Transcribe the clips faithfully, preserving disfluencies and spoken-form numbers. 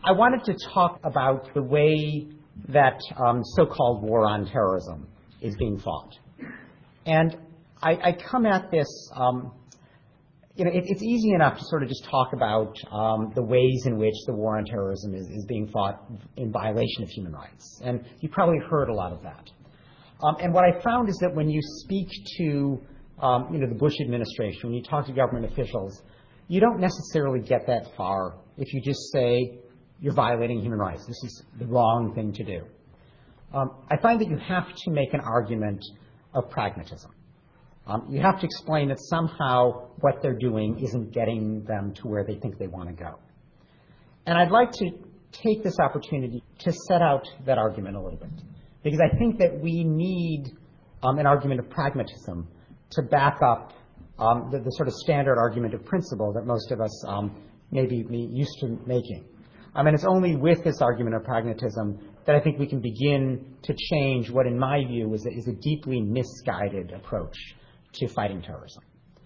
I wanted to talk about the way that um, so-called war on terrorism is being fought. And I, I come at this, um, you know, it, it's easy enough to sort of just talk about um, the ways in which the war on terrorism is, is being fought in violation of human rights. And you probably heard a lot of that. Um, and what I found is that when you speak to, um, you know, the Bush administration, when you talk to government officials, you don't necessarily get that far if you just say, you're violating human rights. This is the wrong thing to do. Um, I find that you have to make an argument of pragmatism. Um, you have to explain that somehow what they're doing isn't getting them to where they think they want to go. And I'd like to take this opportunity to set out that argument a little bit, because I think that we need um, an argument of pragmatism to back up um, the, the sort of standard argument of principle that most of us um, may be used to making. I mean, it's only with this argument of pragmatism that I think we can begin to change what, in my view, is a, is a deeply misguided approach to fighting terrorism.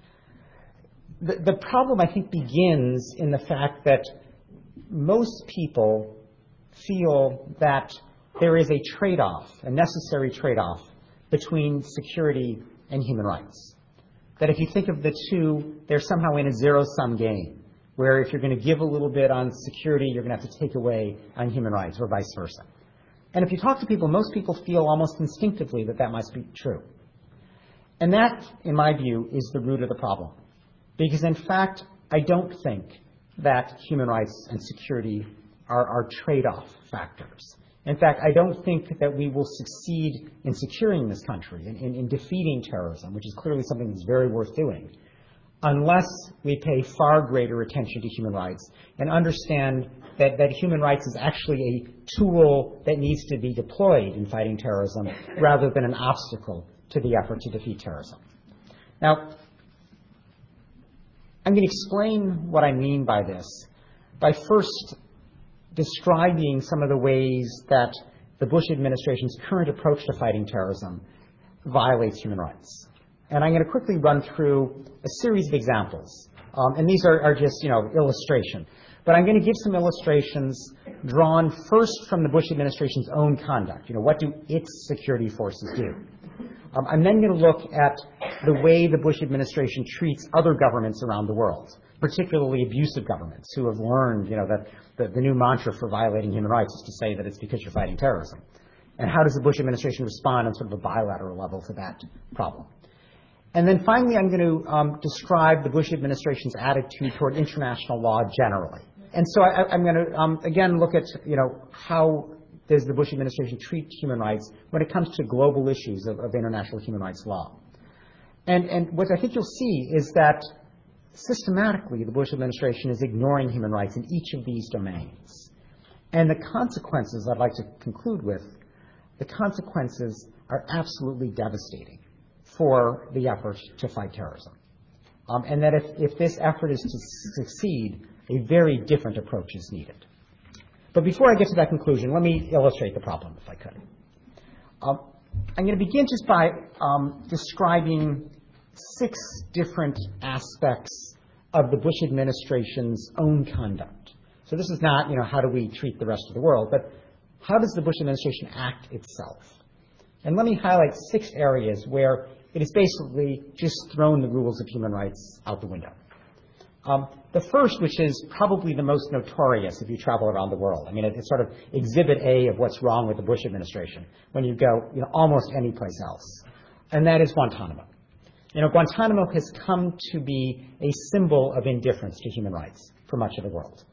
The, the problem, I think, begins in the fact that most people feel that there is a trade-off, a necessary trade-off, between security and human rights. That if you think of the two, they're somehow in a zero-sum game, where if you're going to give a little bit on security, you're going to have to take away on human rights, or vice versa. And if you talk to people, most people feel almost instinctively that that must be true. And that, in my view, is the root of the problem. Because, in fact, I don't think that human rights and security are, are trade-off factors. In fact, I don't think that we will succeed in securing this country, in, in, in defeating terrorism, which is clearly something that's very worth doing, unless we pay far greater attention to human rights and understand that, that human rights is actually a tool that needs to be deployed in fighting terrorism rather than an obstacle to the effort to defeat terrorism. Now, I'm going to explain what I mean by this by first describing some of the ways that the Bush administration's current approach to fighting terrorism violates human rights. And I'm going to quickly run through a series of examples. Um, and these are, are just, you know, illustration. But I'm going to give some illustrations drawn first from the Bush administration's own conduct. You know, what do its security forces do? Um, I'm then going to look at the way the Bush administration treats other governments around the world, particularly abusive governments who have learned, you know, that the, the new mantra for violating human rights is to say that it's because you're fighting terrorism. And how does the Bush administration respond on sort of a bilateral level to that problem? And then finally, I'm going to um, describe the Bush administration's attitude toward international law generally. And so I, I'm going to, um, again, look at, you know, how does the Bush administration treat human rights when it comes to global issues of, of international human rights law. And, and what I think you'll see is that systematically the Bush administration is ignoring human rights in each of these domains. And the consequences I'd like to conclude with, the consequences are absolutely devastating for the effort to fight terrorism. Um, and that if, if this effort is to succeed, a very different approach is needed. But before I get to that conclusion, let me illustrate the problem, if I could. Um, I'm going to begin just by um, describing six different aspects of the Bush administration's own conduct. So this is not, you know, how do we treat the rest of the world, but how does the Bush administration act itself? And let me highlight six areas where it has basically just thrown the rules of human rights out the window. Um, the first, which is probably the most notorious if you travel around the world. I mean, it, it's sort of exhibit A of what's wrong with the Bush administration when you go, you know, almost any place else. And that is Guantanamo. You know, Guantanamo has come to be a symbol of indifference to human rights for much of the world.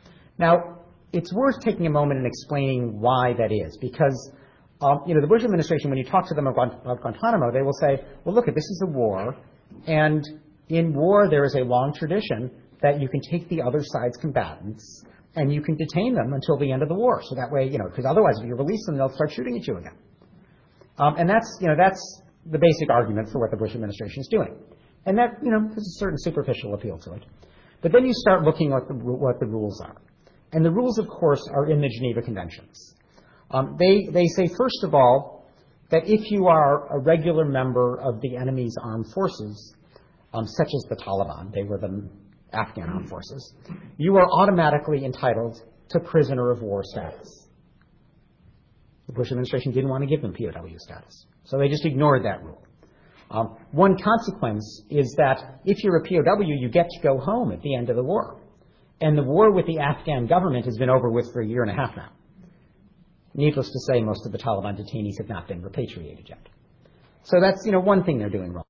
Now, it's worth taking a moment and explaining why that is, because Um, you know, the Bush administration, when you talk to them about, about Guantanamo, they will say, well, look, this is a war, and in war there is a long tradition that you can take the other side's combatants and you can detain them until the end of the war. So that way, you know, because otherwise if you release them, they'll start shooting at you again. Um, and that's, you know, that's the basic argument for what the Bush administration is doing. And that, you know, there's a certain superficial appeal to it. But then you start looking at the, what the rules are. And the rules, of course, are in the Geneva Conventions. Um, they, they say, first of all, that if you are a regular member of the enemy's armed forces, um, such as the Taliban, they were the Afghan armed forces, you are automatically entitled to prisoner of war status. The Bush administration didn't want to give them P O W status, so they just ignored that rule. Um, one consequence is that if you're a P O W, you get to go home at the end of the war. And the war with the Afghan government has been over with for a year and a half now. Needless to say, most of the Taliban detainees have not been repatriated yet. So that's, you know, one thing they're doing wrong.